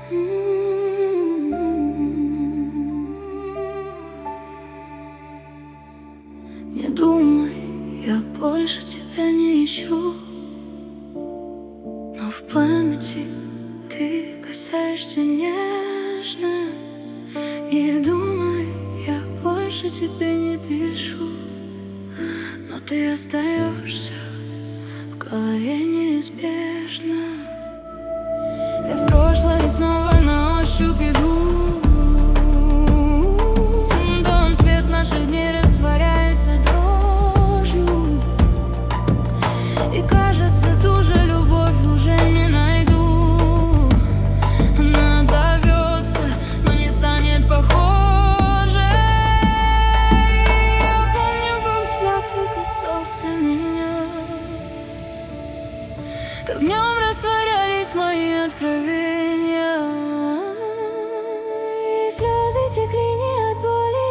Не думай, я больше тебя не ищу, но в памяти ты касаешься нежно. Не думай, я больше тебе не пишу, но ты остаешься в голове неизбежно. Я в прошлое снова на ощупь иду. Тон свет наших дней растворяется дрожью, и кажется, ту же любовь уже не найду. Она отзовется, но не станет похожей. Я помню, как взгляд твой касался меня, как в нем растворялись мои откровения, и слезы текли не от боли,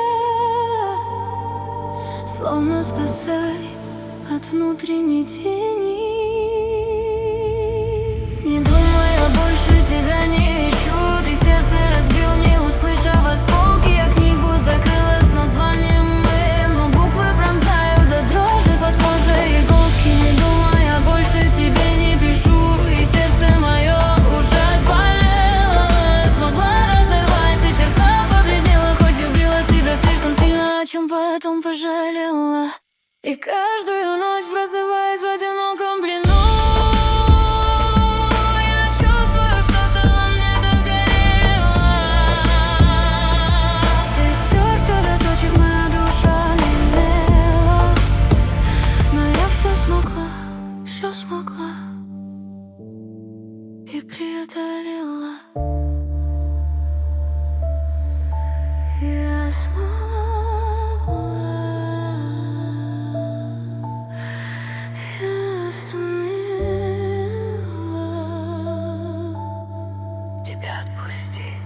а зря, словно спасали от внутренней тени. Не думай, я больше тебя не ищу. Ты сердце разбил, не услышав осколки. Я книгу закрыла с названием «Мы», но буквы пронзают до дрожи под кожей иголки. Не думай, я больше тебе не пишу, и сердце мое уже отболело. Смогла разорвать, и черта побледнела, хоть любила тебя слишком сильно, о чем потом пожалела. И каждую ночь, просыпаясь в одиноком плену, я чувствую, что-то во мне догорело. Ты стер все до точек, моя душа немела, но я все смогла и преодолела. Я смогла. Я сумела тебя отпустить.